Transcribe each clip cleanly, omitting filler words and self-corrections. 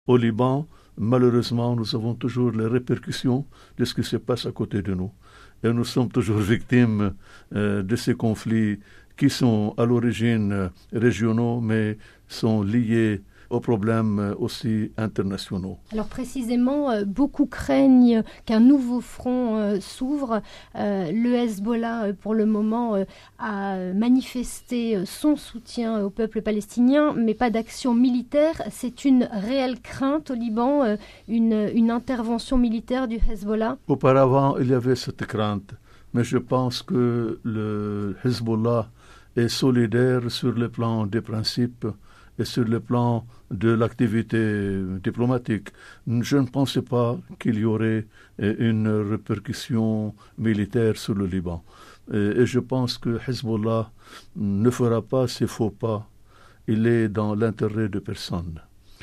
Au Liban, malheureusement, nous avons toujours les répercussions de ce qui se passe à côté de nous. Et nous sommes toujours victimes de ces conflits qui sont à l'origine régionaux, mais sont liés aux problèmes aussi internationaux. Alors précisément, beaucoup craignent qu'un nouveau front s'ouvre. Le Hezbollah, pour le moment, a manifesté son soutien au peuple palestinien, mais pas d'action militaire. C'est une réelle crainte au Liban, une intervention militaire du Hezbollah? Auparavant, il y avait cette crainte, mais je pense que le Hezbollah est solidaire sur le plan des principes et sur le plan de l'activité diplomatique. Je ne pensais pas qu'il y aurait une répercussion militaire sur le Liban. Et je pense que Hezbollah ne fera pas ces faux pas. Il est dans l'intérêt de personne.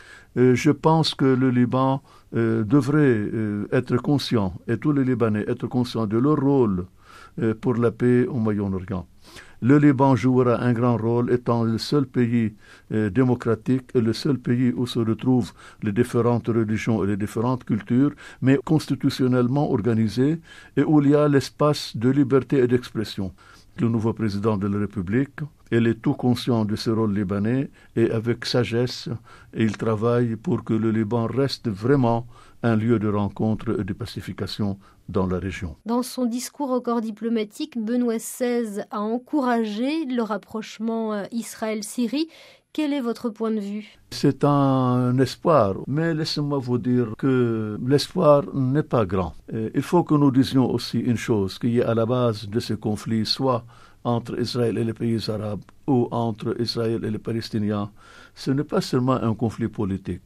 Je pense que le Liban devrait être conscient, et tous les Libanais être conscients de leur rôle pour la paix au Moyen-Orient. Le Liban jouera un grand rôle étant le seul pays démocratique et le seul pays où se retrouvent les différentes religions et les différentes cultures, mais constitutionnellement organisé et où il y a l'espace de liberté et d'expression. Le nouveau président de la République, il est tout conscient de ce rôle libanais et avec sagesse, il travaille pour que le Liban reste vraiment un lieu de rencontre et de pacification dans la région. Dans son discours au corps diplomatique, Benoît XVI a encouragé le rapprochement Israël-Syrie. Quel est votre point de vue? C'est un espoir, mais laissez-moi vous dire que l'espoir n'est pas grand. Il faut que nous disions aussi une chose, qui est à la base de ce conflit, soit entre Israël et les pays arabes ou entre Israël et les Palestiniens. Ce n'est pas seulement un conflit politique.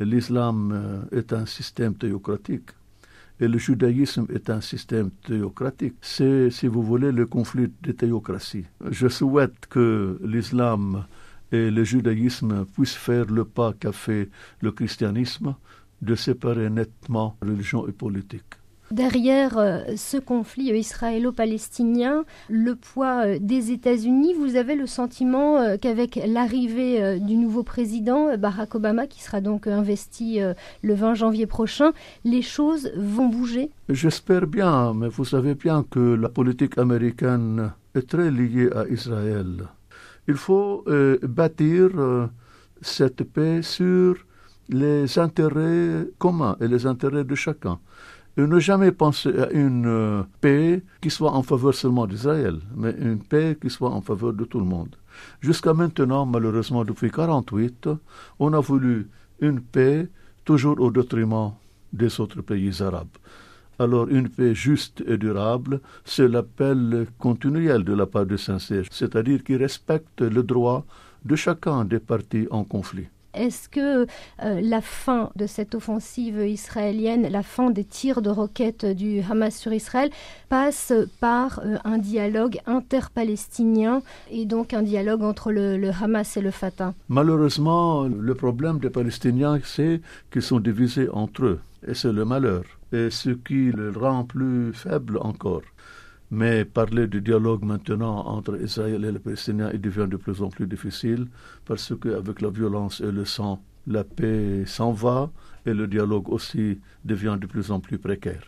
L'islam est un système théocratique et le judaïsme est un système théocratique. C'est, si vous voulez, le conflit des théocraties. Je souhaite que l'islam et le judaïsme puissent faire le pas qu'a fait le christianisme de séparer nettement religion et politique. Derrière ce conflit israélo-palestinien, le poids des États-Unis, vous avez le sentiment qu'avec l'arrivée du nouveau président Barack Obama, qui sera donc investi le 20 janvier prochain, les choses vont bouger? J'espère bien, mais vous savez bien que la politique américaine est très liée à Israël. Il faut bâtir cette paix sur les intérêts communs et les intérêts de chacun. Et ne jamais penser à une paix qui soit en faveur seulement d'Israël, mais une paix qui soit en faveur de tout le monde. Jusqu'à maintenant, malheureusement, depuis 1948, on a voulu une paix toujours au détriment des autres pays arabes. Alors, une paix juste et durable, c'est l'appel continuel de la part de Saint-Siège, c'est-à-dire qui respecte le droit de chacun des parties en conflit. Est-ce que la fin de cette offensive israélienne, la fin des tirs de roquettes du Hamas sur Israël, passe par un dialogue interpalestinien et donc un dialogue entre le Hamas et le Fatah? Malheureusement, le problème des Palestiniens, c'est qu'ils sont divisés entre eux. Et c'est le malheur. Et ce qui le rend plus faible encore. Mais parler de dialogue maintenant entre Israël et les Palestiniens, il devient de plus en plus difficile parce qu'avec la violence et le sang, la paix s'en va et le dialogue aussi devient de plus en plus précaire.